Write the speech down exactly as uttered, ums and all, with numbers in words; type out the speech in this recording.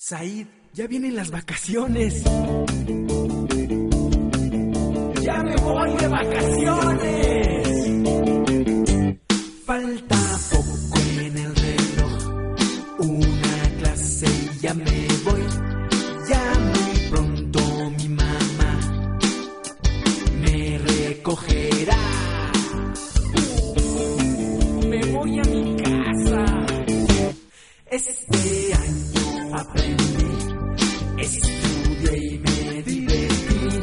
Said, ya vienen las vacaciones. ¡Ya me voy de vacaciones! Falta poco en el reloj, una clase y ya me voy. Ya muy pronto mi mamá me recogerá. Me voy a mi casa. Este